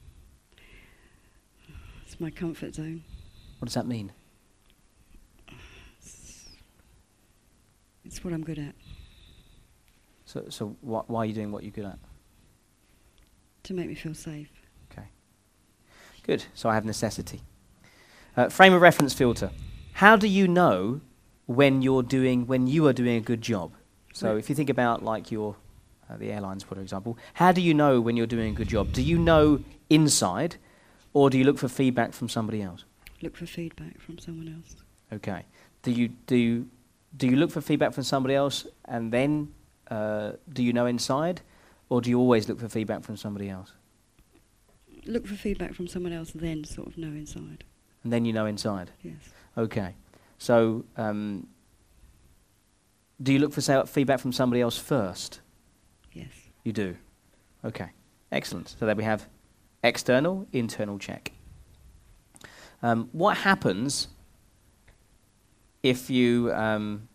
It's my comfort zone. What does that mean? It's, it's what I'm good at. So so wh- why are you doing what you're good at? To make me feel safe. Okay. Good. So I have necessity. Uh, frame of reference filter. How do you know when you're doing when you are doing a good job? So Right. if you think about like your uh, the airlines, for example, how do you know when you're doing a good job? Do you know inside, or do you look for feedback from somebody else? Look for feedback from someone else. Okay. Do you do you, do you look for feedback from somebody else, and then uh, do you know inside, or do you always look for feedback from somebody else, Look for feedback from someone else, then sort of know inside. and then you know inside? Yes. Okay. So um, do you look for sa- feedback from somebody else first? Yes. You do. Okay. Excellent. So there we have external, internal check. Um, what happens if you um,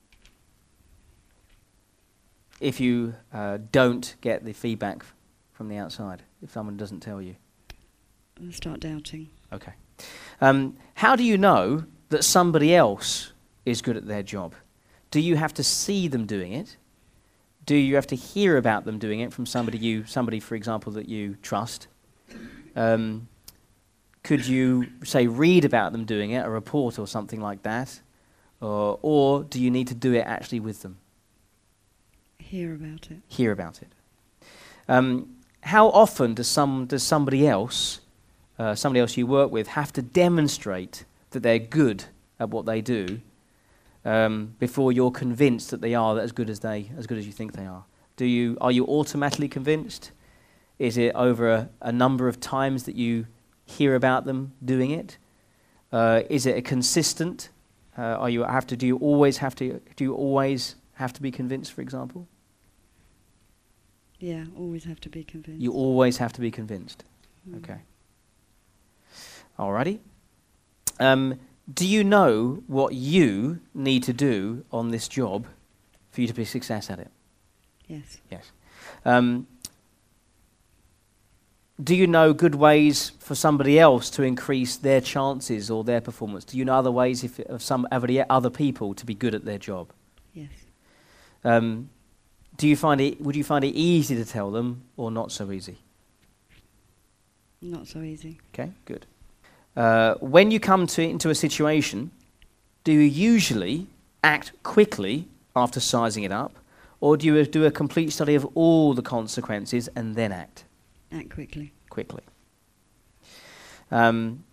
if you uh, don't get the feedback f- from the outside? If someone doesn't tell you, I start doubting. Okay. Um, how do you know that somebody else is good at their job? Do you have to see them doing it? Do you have to hear about them doing it from somebody you, somebody, for example, that you trust? Um, could you, say, read about them doing it, a report or something like that? Or, or do you need to do it actually with them? Hear about it. Hear about it. Um, how often does some does somebody else, uh, somebody else you work with, have to demonstrate that they're good at what they do um, before you're convinced that they are as good as they as good as you think they are? Do you are you automatically convinced? Is it over a, a number of times that you hear about them doing it? Uh, is it a consistent? Uh, are you have to? Do you always have to? Do you always have to be convinced? For example. Yeah, always have to be convinced. You always have to be convinced. Mm. Okay. Alrighty. Um, do you know what you need to do on this job for you to be a success at it? Yes. Yes. Um, do you know good ways for somebody else to increase their chances or their performance? Do you know other ways if, of some other people to be good at their job? Yes. Um, do you find it? Would you find it easy to tell them, or not so easy? Not so easy. Okay, good. Uh, when you come to into a situation, do you usually act quickly after sizing it up, or do you do a complete study of all the consequences and then act? Act quickly. Quickly. Um,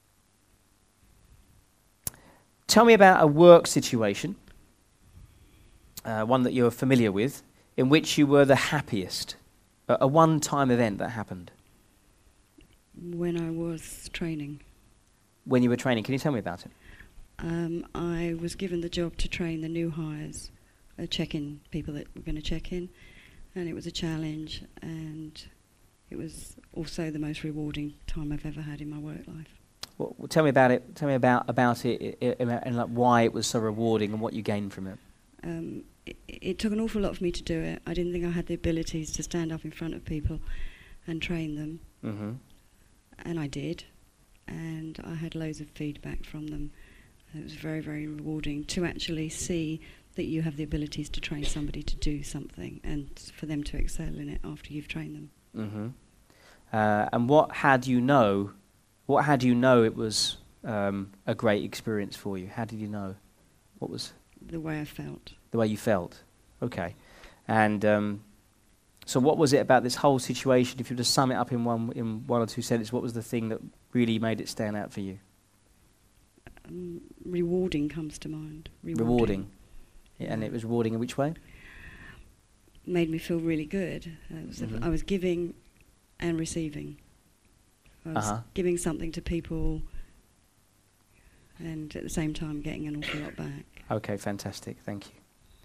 tell me about a work situation, uh, one that you're familiar with, in which you were the happiest, a, a one-time event that happened. When I was training. When you were training, can you tell me about it? Um, I was given the job to train the new hires, uh, check-in people that were going to check in, and it was a challenge, and it was also the most rewarding time I've ever had in my work life. Well, well, tell me about it. Tell me about about it I- I- and like why it was so rewarding and what you gained from it. Um, it, it took an awful lot for me to do it. I didn't think I had the abilities to stand up in front of people and train them, Mm-hmm. and I did, and I had loads of feedback from them. It was very, very rewarding to actually see that you have the abilities to train somebody to do something and for them to excel in it after you've trained them. Mm-hmm. Uh, and what had you know? What had you know it was um, a great experience for you? How did you know? What was The way I felt. the way you felt? Okay. And um, so, what was it about this whole situation? If you were to sum it up in one in one or two sentences, what was the thing that really made it stand out for you? Um, rewarding comes to mind. Rewarding. Rewarding. Yeah, and Yeah. it was rewarding in which way? Made me feel really good. Uh, it was Mhm. I was giving and receiving. I was Uh-huh. giving something to people and at the same time getting an awful lot back. Okay, fantastic. Thank you.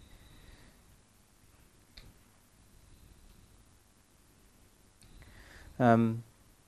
Um,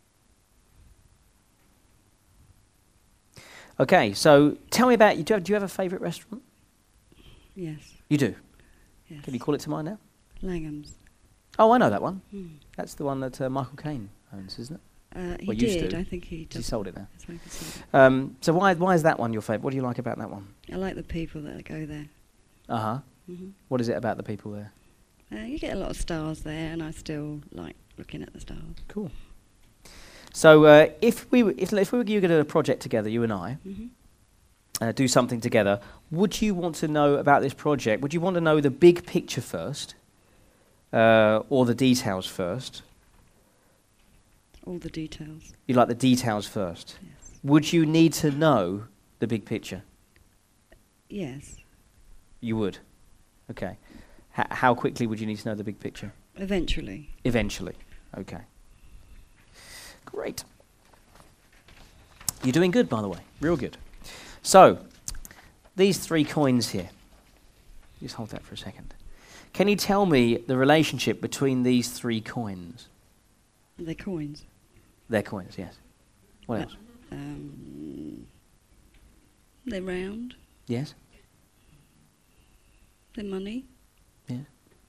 okay, so tell me about, do you have, do you have a favourite restaurant? Yes. You do? Yes. Can you call it to mind now? Langham's. Oh, I know that one. Hmm. That's the one that uh, Michael Caine owns, isn't it? Uh, he Well, used did. to. I think he He does. sold it now. That's why I could see Um, so why why is that one your favourite? What do you like about that one? it. I like the people that go there. Uh-huh. hmm What is it about the people there? Uh, you get a lot of stars there, and I still like looking at the stars. Cool. So uh, if we were, if, if we were you get a project together, you and I, hmm uh, do something together, would you want to know about this project? Would you want to know the big picture first, uh, or the details first? All the details. You like the details first. Yes. Would you need to know the big picture? Yes. You would. Okay. H- how quickly would you need to know the big picture? Eventually. Eventually. Okay. Great. You're doing good, by the way. Real good. So, these three coins here. Just hold that for a second. Can you tell me the relationship between these three coins? They're coins. They're coins, yes. What Uh, else? Um, they're round. Yes? They're money. Yeah.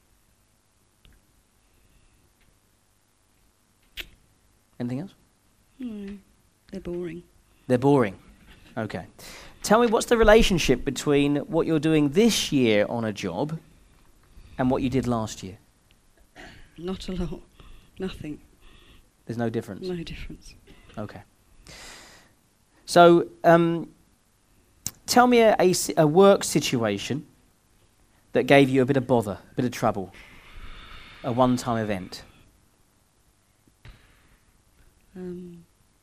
Anything else? No, they're boring. They're boring. Okay. Tell me, what's the relationship between what you're doing this year on a job and what you did last year? Not a lot. Nothing. There's no difference? No difference. Okay. So, um, tell me a, a, a work situation that gave you a bit of bother, a bit of trouble, a one-time event. Um,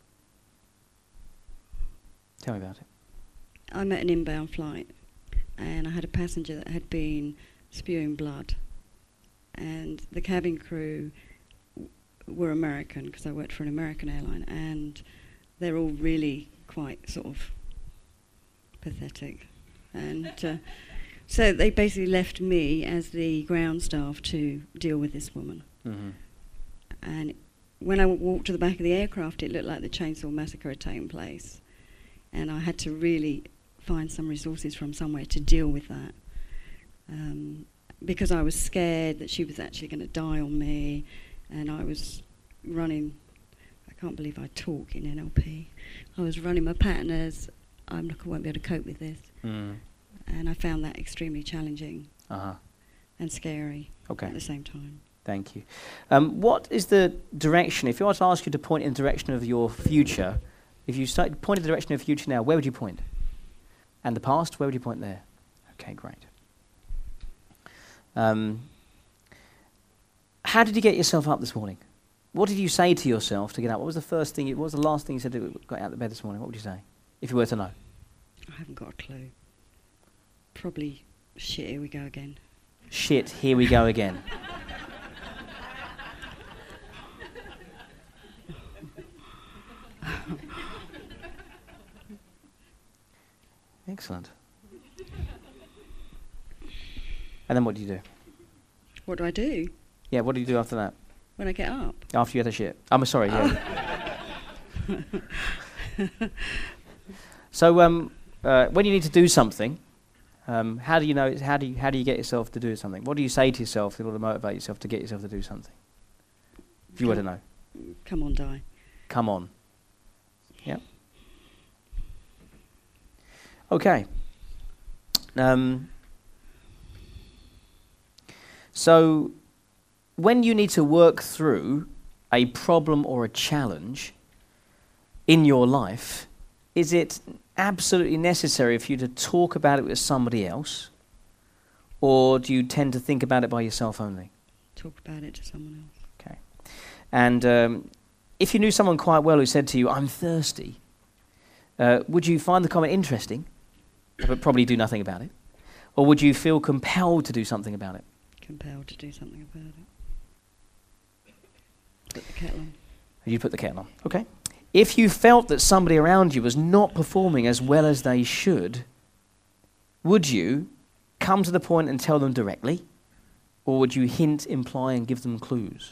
Tell me about it. I met an inbound flight, and I had a passenger that had been spewing blood, and the cabin crew w- were American, because I worked for an American airline, and they're all really quite sort of pathetic, and uh, so they basically left me as the ground staff to deal with this woman. Mm-hmm. And when I w- walked to the back of the aircraft, it looked like the Chainsaw Massacre had taken place, and I had to really find some resources from somewhere to deal with that, um, because I was scared that she was actually going to die on me, and I was running, I can't believe I talk in N L P, I was running my pattern as, I'm not, I won't be able to cope with this, Mm. and I found that extremely challenging Uh-huh. and scary Okay. at the same time. Thank you. Um, what is the direction, if I was to ask you to point in the direction of your future, if you started point in the direction of your future now, where would you point? And the past, where would you point there? Okay, great. Um, how did you get yourself up this morning? What did you say to yourself to get up? What was the first thing, you, what was the last thing you said to got out of bed this morning? What would you say, if you were to know? I haven't got a clue. Probably, shit, here we go again. Shit, here we go again. Excellent. And then what do you do? What do I do Yeah, what do you do after that? when I get up? After you had a shit? I'm sorry, yeah. So, um, uh, when you need to do something, um, how do you know? How do you how do you get yourself to do something? What do you say to yourself in order to motivate yourself to get yourself to do something? If you were to know, Come on, Di. come on. Yeah. Okay. Um, so, when you need to work through a problem or a challenge in your life, is it absolutely necessary for you to talk about it with somebody else, or do you tend to think about it by yourself only? Talk about it to someone else. Okay. And um, if you knew someone quite well who said to you, "I'm thirsty," uh, would you find the comment interesting, but probably do nothing about it? Or would you feel compelled to do something about it? Compelled to do something about it. Put the kettle on. You put the kettle on. Okay. If you felt that somebody around you was not performing as well as they should, would you come to the point and tell them directly? Or would you hint, imply, and give them clues?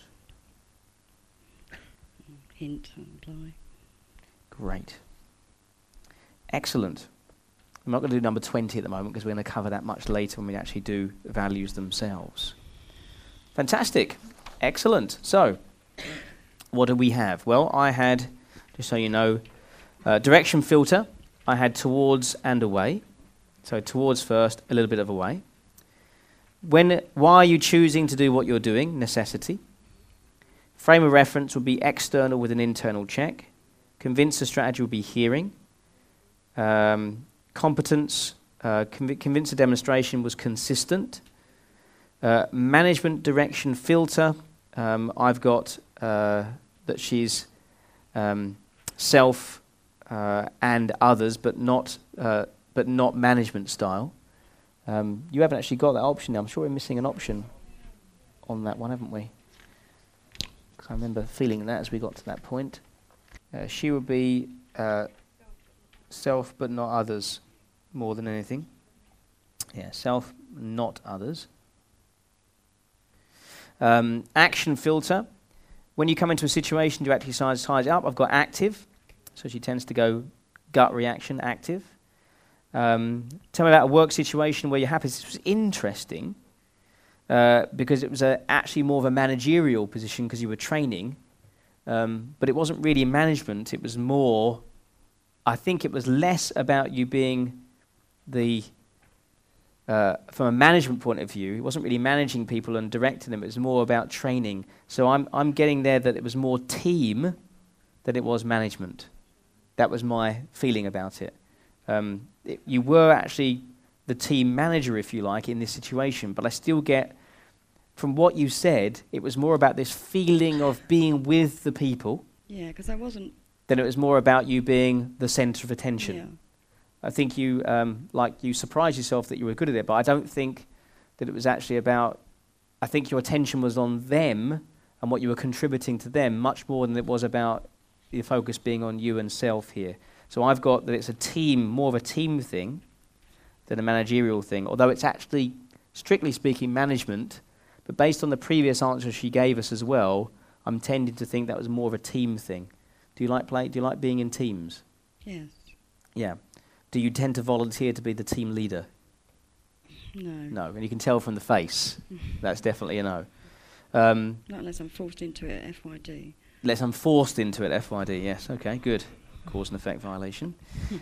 Hint, imply. Great. Excellent. I'm not going to do number twenty at the moment because we're going to cover that much later when we actually do values themselves. Fantastic. Excellent. So, what do we have? Well, I had, just so you know, uh, direction filter. I had towards and away. So towards first, a little bit of away. When, why are you choosing to do what you're doing? Necessity. Frame of reference would be external with an internal check. Convince the strategy would be hearing. Um, competence, uh, conv- convince the demonstration was consistent. Uh, management direction filter, um, I've got uh, that she's um, self uh, and others, but not uh, but not management style. Um, you haven't actually got that option now. I'm sure we're missing an option on that one, haven't we? Because I remember feeling that as we got to that point. Uh, she would be uh, self but not others more than anything. Yeah, self, not others. Um, action filter. When you come into a situation, do you actually size, size up? I've got active, so she tends to go gut reaction, active. Um, tell me about a work situation where you're happy. This was interesting uh, because it was a, actually more of a managerial position because you were training Um, but it wasn't really management. It was more, I think it was less about you being the, uh, from a management point of view, it wasn't really managing people and directing them. It was more about training. So I'm, I'm getting there that it was more team than it was management. That was my feeling about it. Um, it you were actually the team manager, if you like, in this situation, but I still get, from what you said, it was more about this feeling of being with the people. Yeah, because I wasn't. Then it was more about you being the centre of attention. Yeah. I think you, um, like, you surprised yourself that you were good at it, but I don't think that it was actually about. I think your attention was on them and what you were contributing to them much more than it was about the focus being on you and self here. So I've got that it's a team, more of a team thing than a managerial thing, although it's actually, strictly speaking, management. But based on the previous answer she gave us as well, I'm tending to think that was more of a team thing. Do you like play? Do you like being in teams? Yes. Yeah. Do you tend to volunteer to be the team leader? No. No, and you can tell from the face. That's definitely a no. Um, Not unless I'm forced into it, F Y D. Unless I'm forced into it, F Y D. Yes, okay, good. Cause and effect violation.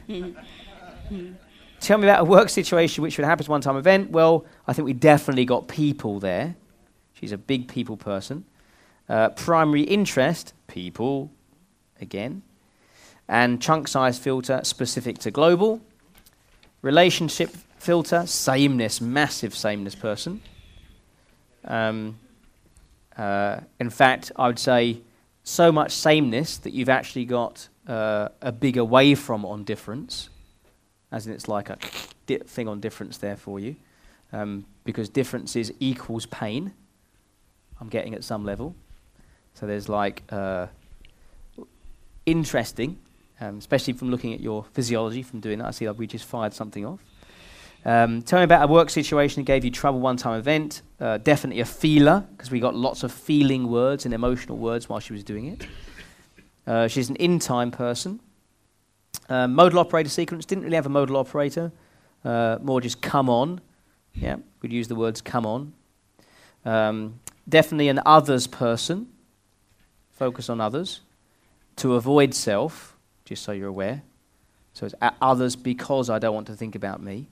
Tell me about a work situation which would happen as a one-time event. Well, I think we definitely got people there. She's a big people person. Uh, primary interest, people, again. And chunk size filter, specific to global. Relationship filter, sameness, massive sameness person. Um, uh, in fact, I would say so much sameness that you've actually got uh, a big away from on difference. As in it's like a di- thing on difference there for you. Um, because differences equals pain, I'm getting at some level. So there's like uh, interesting, um, especially from looking at your physiology from doing that. I see that we just fired something off. Um, tell me about a work situation that gave you trouble one-time event. Uh, definitely a feeler, because we got lots of feeling words and emotional words while she was doing it. Uh, she's an in-time person. Uh, modal operator sequence, didn't really have a modal operator, uh, more just come on. Yeah, we'd use the words come on. Um, definitely an others person, focus on others. To avoid self, just so you're aware. So it's a- others because I don't want to think about me.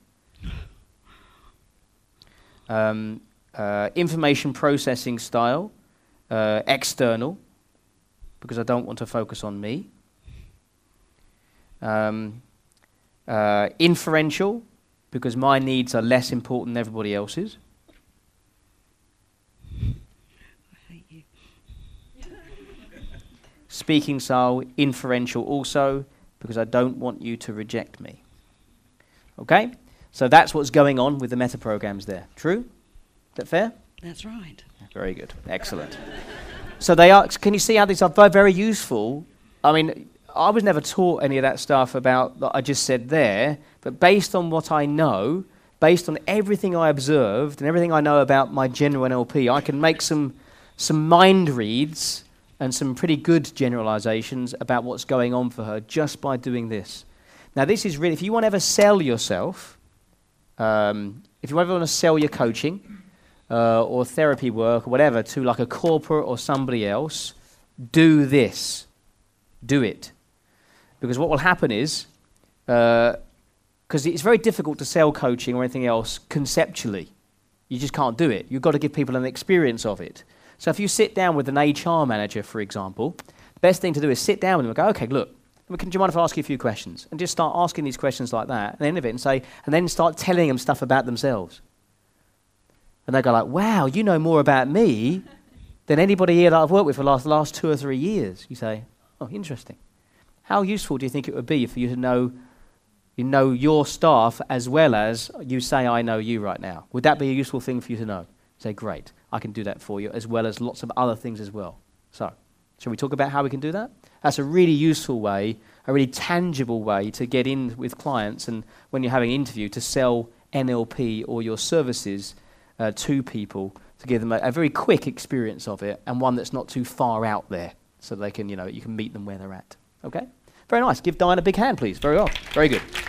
Um, uh, information processing style, uh, external, because I don't want to focus on me. Um, uh, inferential, because my needs are less important than everybody else's. I hate you. Speaking style, inferential also, because I don't want you to reject me. Okay? So that's what's going on with the meta programs there. True? Is that fair? That's right. Very good. Excellent. So they are, can you see how these are very, very useful? I mean, I was never taught any of that stuff about that I just said there, but based on what I know, based on everything I observed and everything I know about my general N L P, I can make some some mind reads and some pretty good generalizations about what's going on for her just by doing this. Now, this is really, if you want to ever sell yourself, um, if you ever want to sell your coaching uh, or therapy work or whatever to like a corporate or somebody else, do this. Do it. Because what will happen is, because uh, it's very difficult to sell coaching or anything else conceptually. You just can't do it. You've got to give people an experience of it. So if you sit down with an H R manager, for example, the best thing to do is sit down with them and go, okay, look, can, do you mind if I ask you a few questions? And just start asking these questions like that, and end of it, and say, and then start telling them stuff about themselves. And they go like, wow, you know more about me than anybody here that I've worked with for the last, last two or three years. You say, oh, interesting. How useful do you think it would be for you to know, you know your staff as well as you say, I know you right now? Would that be a useful thing for you to know? Say, great, I can do that for you, as well as lots of other things as well. So, shall we talk about how we can do that? That's a really useful way, a really tangible way to get in with clients and when you're having an interview to sell N L P or your services uh, to people, to give them a, a very quick experience of it and one that's not too far out there so they can, you know, you can meet them where they're at. Okay? Very nice. Give Diane a big hand, please. Very well. Very good.